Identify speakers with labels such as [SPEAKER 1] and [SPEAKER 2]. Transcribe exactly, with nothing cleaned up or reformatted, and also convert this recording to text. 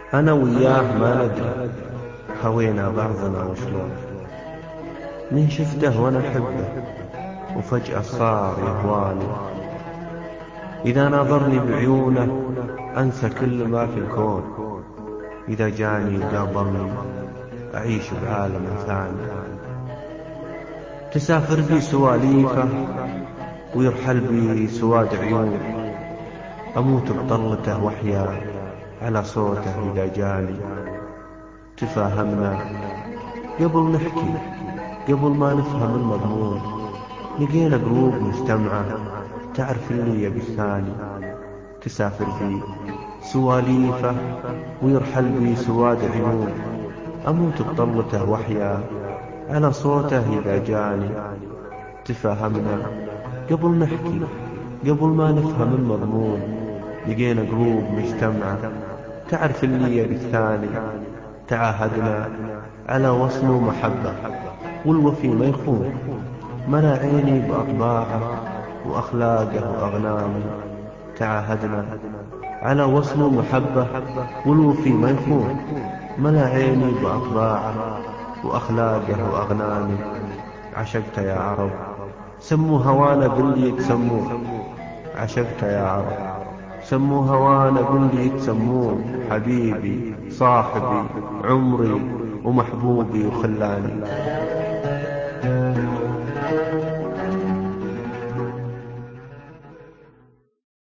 [SPEAKER 1] أنا وياه ما ندري هوينا بعضنا وشلون، من شفته وأنا أحبه وفجأة صار يهواني. إذا ناظرني بعيونه أنسى كل ما في الكون، إذا جاني قابلني أعيش بعالم ثاني. تسافر بي سواليفه ويرحل بي سواد عيون، أموت بطلته وحيا على صوته إذا جاني. تفاهمنا قبل نحكي قبل ما نفهم المضمون، لقينا قلوب مجتمعة تعرف اللي يبي الثاني. تسافر بي سواليفه ويرحل بي سواد عيون، أموت بطلته وحيا على صوته إذا جاني. تفاهمنا قبل نحكي قبل ما نفهم المضمون، لقينا قلوب مجتمعة تعرف اللي يبي الثاني. تعاهدنا على وصل ومحبة والوفي ما يخون، ملا عيني بأطباعه وأخلاقه وأغنامه. تعاهدنا على وصل ومحبة والوفي ما يخون، ملا عيني بأطباعه وأخلاقه وأغنامه. عشقت يا عرب سموا هوانا باللي يتسمون، عشقت يا عرب سموا هوانا باللي يتسمون. حبيبي صاحبي عمري ومحبوبي وخلاني.